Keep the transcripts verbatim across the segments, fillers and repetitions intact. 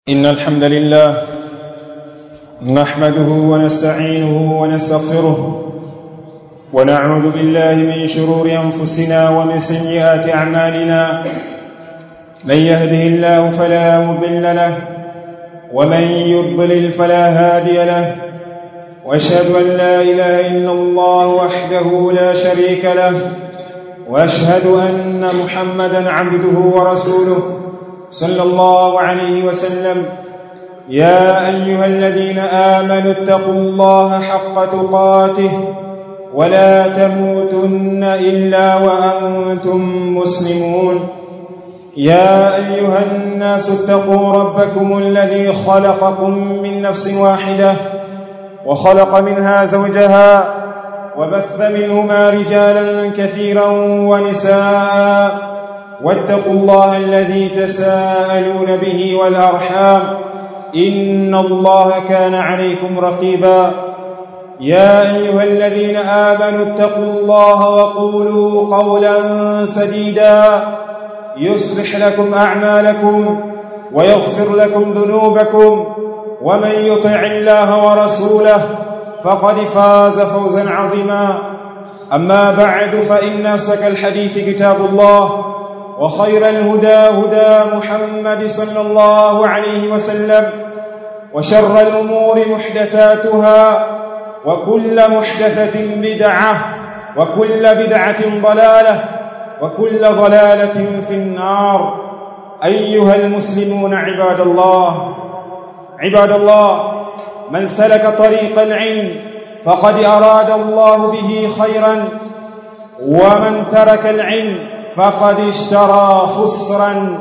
إن الحمد لله نحمده ونستعينه ونستغفره ونعوذ بالله من شرور أنفسنا ومن سيئات أعمالنا. من يهده الله فلا مضل له ومن يضلل فلا هادي له، وأشهد أن لا إله إلا الله وحده لا شريك له، وأشهد أن محمدا عبده ورسوله صلى الله عليه وسلم. يا أيها الذين آمنوا اتقوا الله حق تقاته ولا تموتن إلا وأنتم مسلمون. يا أيها الناس اتقوا ربكم الذي خلقكم من نفس واحدة وخلق منها زوجها وبث منهما رجالا كثيرا ونساء، واتقوا الله الذي تساءلون به والأرحام إن الله كان عليكم رقيبا. يا أيها الذين آمنوا اتقوا الله وقولوا قولا سديدا يصلح لكم أعمالكم ويغفر لكم ذنوبكم، ومن يطع الله ورسوله فقد فاز فوزا عظيما. أما بعد، فإن أصدق الحديث كتاب الله، وخير الهدى هدى محمد صلى الله عليه وسلم، وشر الأمور محدثاتها، وكل محدثة بدعة، وكل بدعة ضلالة، وكل ضلالة في النار. أيها المسلمون عباد الله عباد الله من سلك طريق العلم فقد أراد الله به خيرا، ومن ترك العلم فقد اشترى خسرا.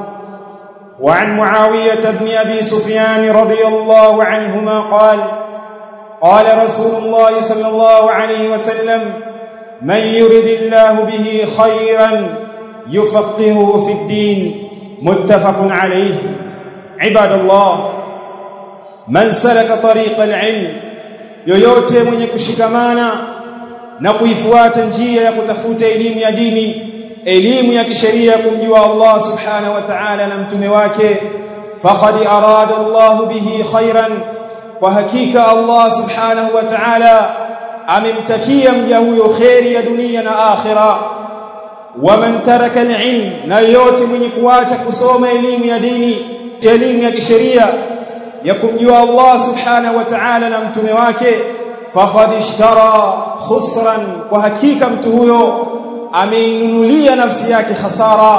وعن معاوية بن أبي سفيان رضي الله عنهما قال: قال رسول الله صلى الله عليه وسلم: من يرد الله به خيرا يفقهه في الدين. متفق عليه. عباد الله، من سلك طريق العلم، yoyote mwenye kushikamana na kuifuata njia ya kutafuta elimu ya dini, elimu ya kisheria, kumjua Allah subhanahu wa ta'ala na mtume wake, faqad arada Allah bihi khairan, kwa hakika Allah subhanahu wa ta'ala amemtakia mja huyo khairi ya dunia na akhira. Wa man taraka al-ilm, na yote mwenye kuacha kusoma elimu ya dini, elimu ya kisheria ya kumjua Allah subhanahu wa ta'ala na mtume wake, faqad ishtara khusran, kwa hakika mtu huyo ameinunulia nafsi yake khasara.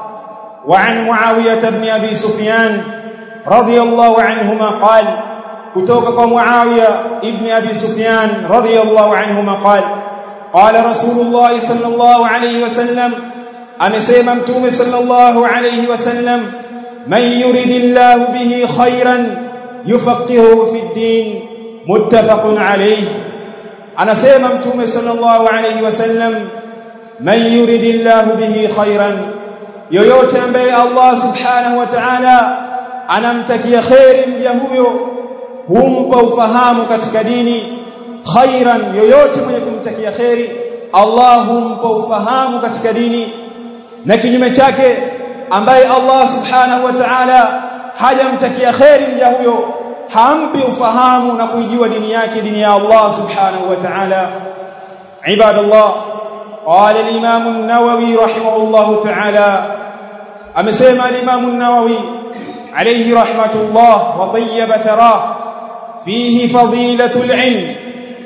Wa an Muawiyah ibn Abi Sufyan radiyallahu anhuma qala, kutoka kwa Muawiyah ibn Abi Sufyan radiyallahu anhuma qala, qala Rasulullah sallallahu alayhi wasallam, amesema mtume sallallahu alayhi wasallam: man yuridillahu bihi khairan yufaqihuhu fi ddin. Muttafaqun alayhi. Anasema mtume sallallahu alayhi wasallam: man yuridillahu bihi khairan, yoyote ambaye Allah subhanahu wa ta'ala anamtakia khairi mja huyo humpa ufahamu katika dini. Khairan, yoyote mwenye kumtakia khairi Allah humpa ufahamu katika dini. Na kinyume chake, ambaye Allah subhanahu wa ta'ala hajamtakia khairi mja huyo hampi ufahamu na kuijua dini yake, dini ya Allah subhanahu wa ta'ala. Ibadallah, قال الإمام النووي رحمه الله تعالى، أمسيما الإمام النووي عليه رحمة الله وطيب ثراه: فيه فضيلة العلم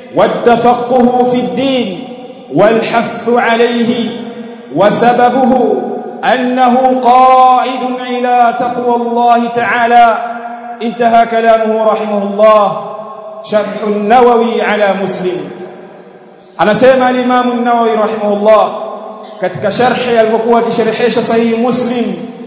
والتفقه في الدين والحث عليه، وسببه أنه قائد إلى تقوى الله تعالى. انتهى كلامه رحمه الله. شرح النووي على مسلم. Anasema al-Imam an-Nawawi rahimahullah katika sharhi alipokuwa akisharhisha sahihi Muslim,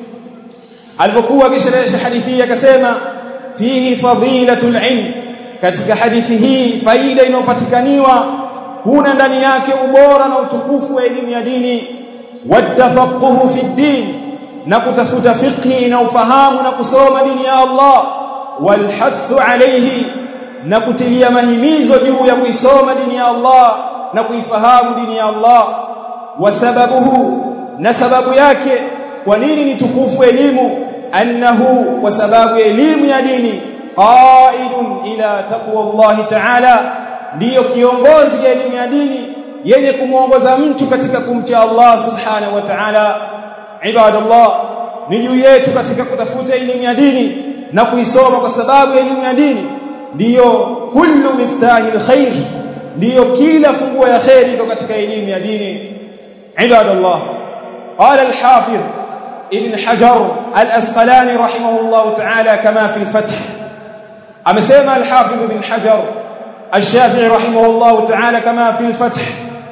alipokuwa akisharhisha hadithi akasema: fihi fadilatul ilm, katika hadithi hii faida inayopatikaniwa kuna ndani yake ubora na utukufu wa elimu ya dini, watafaquhu fi din, na kutafuta fiqhi na ufahamu na kusoma dini ya Allah, walhathu alayhi, na kutilia mahimizo juu ya kuisoma dini ya Allah na kuifahamu dini ya Allah. Wasababuhu, na sababu yake kwa nini ni tukufu elimu, annahu wa sababu elimu ya dini qaidun ila taqwa Allah ta'ala ndiyo kiongozi ya elimu ya dini yenye kumuongoza mtu katika kumcha Allah subhanahu wa ta'ala. Ibadallah, ni juu yetu katika kutafuta elimu ya dini na kuisoma, kwa sababu elimu ya dini ndiyo kullu miftahil khair, ndiyo kila funguo ya khairi iko katika elimu ya dini. Ibadallah, qala al-Hafidh Ibn Hajar al-Asqalani rahimahullah ta'ala kama fi al-Fath, amesema al-Hafidh Ibn Hajar al-Shafi'i rahimahullah ta'ala kama fi al-Fath,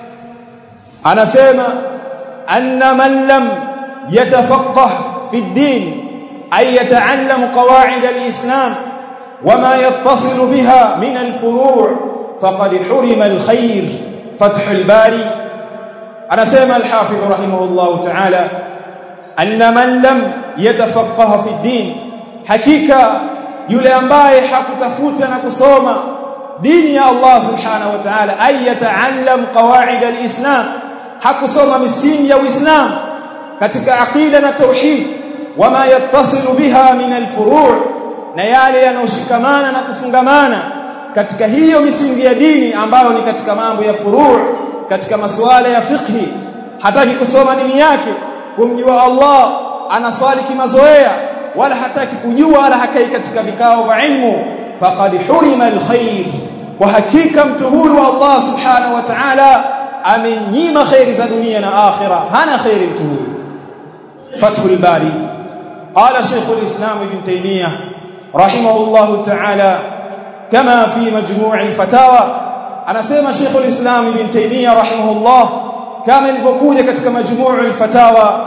anasema anna man lam yatafaqqah fi ad-din ay yata'allam qawa'id al-islam wama yattasilu biha min al-furu' faqad hurima al-khayr. Fath al-Bari, anasema al-Hafidh rahimahullah ta'ala anna man lam yatafaqqah fi ad-din, hakika yule ambaye hakutafuta na kusoma dini ya Allah subhanahu wa ta'ala, ay yata'allam qawa'id al-islam, hakusoma misingi ya Uislamu katika aqida na tauhid, wama yattasilu biha min al-furu', na yale yanayoshikamana na kufungamana katika hiyo misingi ya dini ambayo ni katika mambo ya furu', katika masuala ya fiqhi. Hataki kusoma dini yake kumjua Allah, anaswali kimazoea, wala hataki kujua wala hakai katika vikao vya ilmu, faqad hurima al-khair, kwa hakika mtu huyu Allah subhanahu wa ta'ala amenyima khairi za dunia na akhira, hana khairi mtu huyu. Fathul Bari, qala Shaykhul Islam Ibn Taymiyyah rahimahullah ta'ala kama fi majmu' al-fatawa, anasema Shaykhul Islam Ibn Taymiyyah rahimahullah kama ilivyokuja katika majmu' al-fatawa,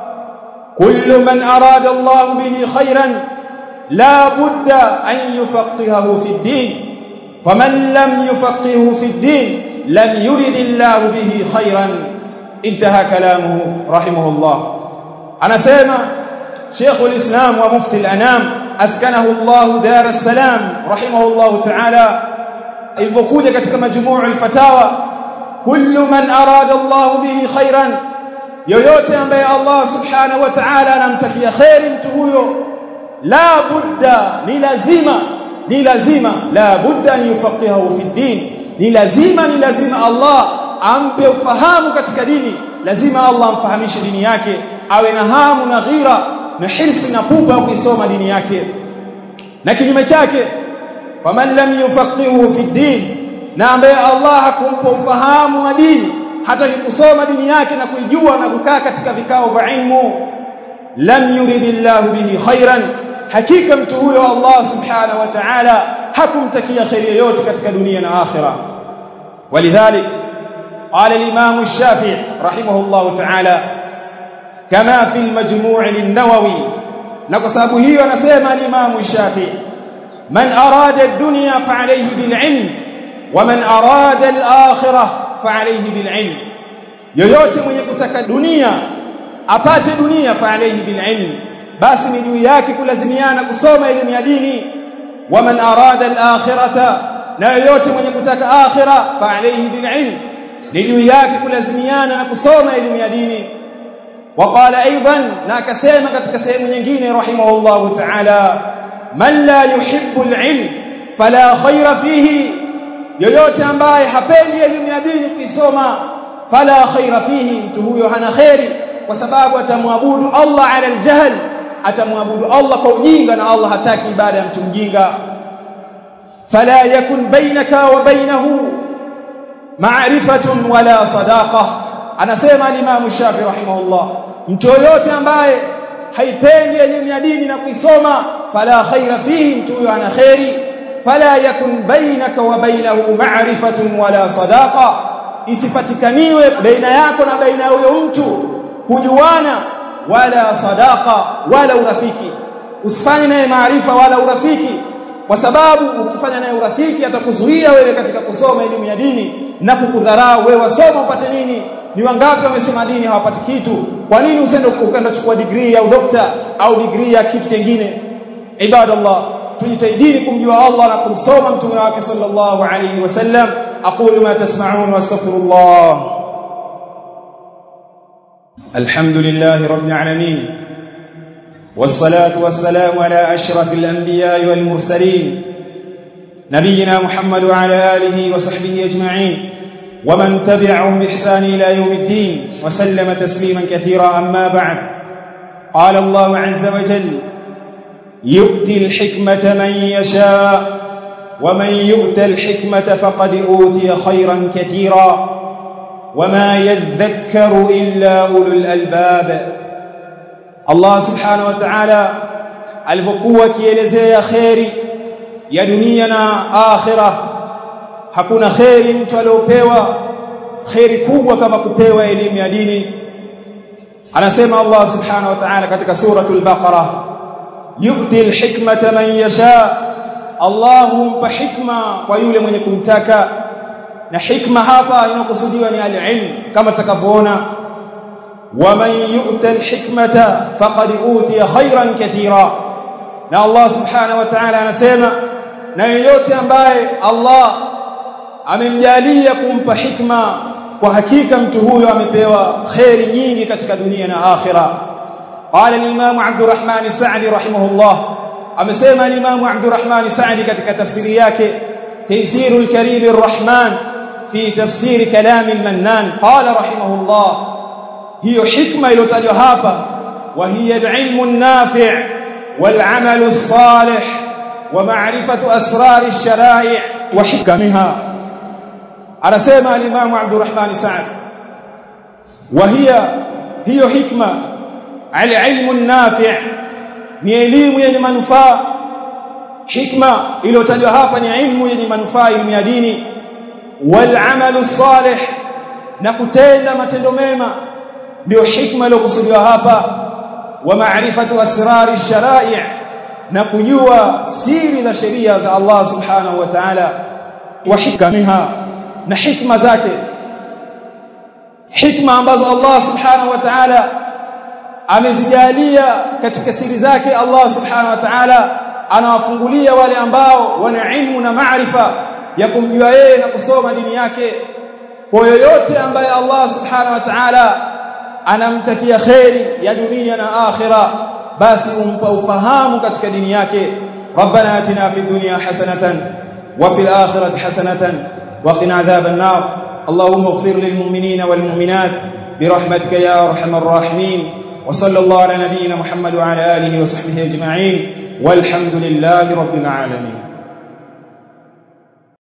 kullu man arada Allah bihi khairan la budda an yufaqihahu fi ad-din, faman lam yufaqihu fi ad-din lam yurid Allah bihi khairan. Intaha kalamuhu rahimahullah. Anasema Shaykhul Islam wa Mufti al-Anam askanahu Allah dar as-salam rahimahullah ta'ala, ilivyokuja katika majmu' al-fatawa, kullu man arada Allah bihi khairan, yoyote ambaye Allah subhanahu wa ta'ala anamtakia khairi mtu huyo, la budda, ni lazima ni lazima la budda an yufaqihahu fi din, ni lazima ni lazima Allah ampe ufahamu katika dini, lazima Allah amfahamishe dini yake, awe na hamu na ghira na hirsi na pupa kuisoma dini yake. Na kinyume chake, faman lam yufaqihu fi din, na ambaye Allah hakumpa ufahamu wa dini, hataki kusoma dini yake na kuijua na kukaa katika vikao vya ilmu, lam yuridillahu bihi khairan, hakika mtu huyo Allah subhanahu wa ta'ala hakumtakia khairi yoyote katika dunia na akhira. Walidhalik qala al-Imam al-Shafi'i rahimahullah ta'ala kama fi al-Majmu' lin-Nawawi, na kwa sababu hiyo anasema al-Imam al-Shafi'i, man arada ad-dunya fa alayhi bil-'ilm wa man arada al-akhirah fa alayhi bil-'ilm, yoyote mwenye kutaka dunia apate dunia, fa alayhi bil-'ilm, basi ni juu yake kulazimiana kusoma elimu ya dini. Wa man arada al-akhirata, na yoyote mwenye kutaka akhira, fa alayhi bil-'ilm, ni juu yake kulazimiana na kusoma elimu ya dini. Wa qala aidan, na akasema katika sehemu nyingine rahimahullahu ta'ala, man la yuhibbu al-'ilm fala khayra fihi, yoyote ambaye hapendi elimu ya dini kuisoma, fala khayra fihi, mtu huyo hana khairi, kwa sababu atamwabudu Allah ala al-jahl, atamwabudu Allah kwa ujinga, na Allah hataki ibada ya mtu mjinga. Fala yakun bainaka wa bainahu ma'rifatun wala sadaqa, anasema al-Imam Shafi'i rahimahullah, mtu yote ambaye haipendi elimu ya dini na kuisoma, fala khaira fihi, mtu huyo ana khairi. Fala yakun bainaka wa bainahu ma'rifatun wala sadaqa, isipatikaniwe baina yako na baina huyo mtu kujuana, wala sadaqa, wala urafiki. Usifanye naye maarifa wala urafiki, kwa sababu ukifanya naye urafiki atakuzuia wewe katika kusoma elimu ya dini na kukudharau wewe. Wasoma upate nini? Ni wangapi wamesoma dini hawapati kitu? Kwa nini usende ukaenda kuchukua degree au dokta au degree ya kitu kingine? Ibadallah, tujitahidi kumjua Allah na kumsoma mtume wake sallallahu alayhi wasallam. aqulu ma tasma'un wa astaghfirullah. Alhamdulillahi rabbil alamin, والصلاة والسلام على أشرف الأنبياء والمرسلين نبينا محمد وعلى آله وصحبه أجمعين ومن تبعهم بإحسان إلى يوم الدين وسلم تسليما كثيرا. أما بعد، قال الله عز وجل: يؤتي الحكمة من يشاء ومن يؤت الحكمة فقد أوتي خيرا كثيرا وما يذكر إلا أولو الألباب. Allah subhanahu wa ta'ala alipokuwa kielezea khairi ya dunia na akhirah, hakuna khairi mtu aliopewa khairi kubwa kama kupewa elimu ya dini. Anasema Allah subhanahu wa ta'ala katika suratul Baqarah, yu'ti al-hikmata man yasha, Allah humpa hikma kwa yule mwenye kumtaka. Na hikma hapa inakusudiwa ni al-ilm kama tutakavyoona, ومن يؤت الحكمة فقد أوتي خيرا كثيرا. na Allah subhanahu wa ta'ala anasema, na yeyote ambaye Allah amemjalia kumpa hikma, kwa hakika mtu huyo amepewa khairi nyingi katika dunia na akhira. Qala al-Imam Abdurrahman Sa'di rahimahullah, amesema al-Imam Abdurrahman Sa'di katika tafsiri yake Taysirul Karim ar-Rahman fi tafsir kalam al-Mannan, qala rahimahullah, hiyo hikma iliyotajwa hapa, wa hiya al-ilmu an-nafi' wal-amalu as-salih wa ma'rifatu asrar ash-shara'i' wa hikamiha. Anasema al-Imam Abdurrahman Sa'd, wa hiya hiyo hikma al-ilmu an-nafi', ni elimu yenye manufaa. Hikma iliyotajwa hapa ni ilmu yenye manufaa, elimu ya dini. Wal-amalu as-salih, na kutenda matendo mema, ndio hikma iliyokusudiwa hapa. Wa ma'rifatu asrari ash-shara'i', na kujua siri za sheria za Allah subhanahu wa ta'ala. Wa hikamiha, na hikma zake, hikma ambazo Allah subhanahu wa ta'ala amezijalia katika siri zake. Allah subhanahu wa ta'ala anawafungulia wale ambao wana ilmu na maarifa ya kumjua yeye na kusoma dini yake. Kwa yoyote ambaye Allah subhanahu wa ta'ala anamtakia khairi ya dunia na akhira, basi umpa ufahamu katika dini yake. Rabbana atina fid dunya hasanatan wa fil akhirati hasanatan wa qina adhaban nar. Allahumma ighfir lil mu'minina wal mu'minat birahmatika ya arhamar rahimin. Wa sallallahu ala nabiyyina Muhammad wa ala alihi wa sahbihi ajma'in walhamdulillahi rabbil alamin.